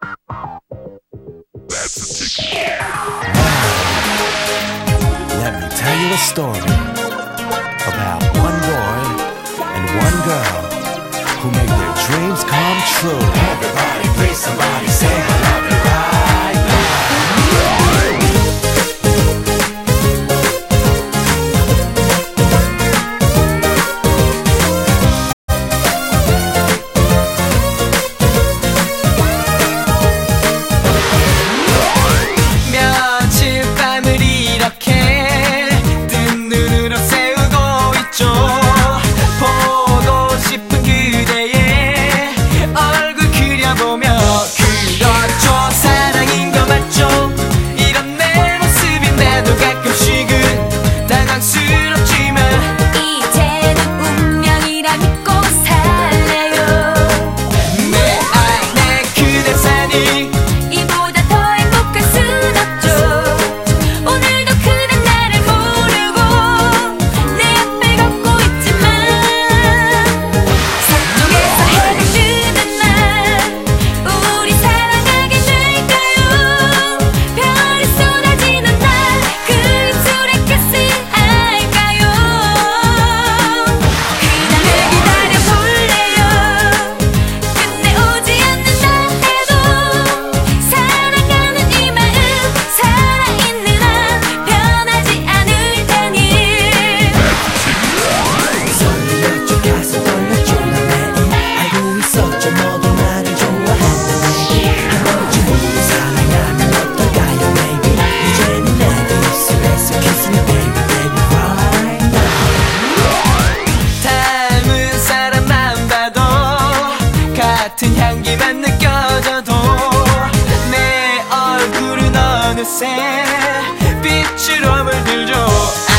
Let me tell you a story about one boy and one girl who make their dreams come true. Everybody, please, somebody say I love you right now. 며칠 밤을 이렇게 뜬 눈으로 새우고 있죠. 보고 싶은 그대의 얼굴 그려보며 그렇죠, 사랑인 거 맞죠? 이런 내 모습인데도 가끔씩은 당황스럽지만 이제는 운명이라 믿고 살래요. 내 안에 그댈 사니 이보다 더 행복할 순 없죠. 오늘도 그댄 나를 모르고 내 앞을 걷고 있지만 서쪽에서 해가 뜨는 날 우리 사랑하게 될까요? 별이 쏟아지는 날 그 입술에 키스할까요? 그날을 기다려볼래요. 근데 오지 않는다 해도 사랑하는 이 마음 살아있는 한 변하지 않을 테니. 설레죠, 가슴 떨렸죠. 나 매일 알고 있었죠. 너도 나를 좋아한다네. 한 번쯤 사랑하면 어떨까요, baby? 이제는 내게 입술에서 kiss me, baby, baby, right now. 닮은 사람만 봐도 같은 향기만 느껴져도 내 얼굴은 어느새 빛으로 물들죠.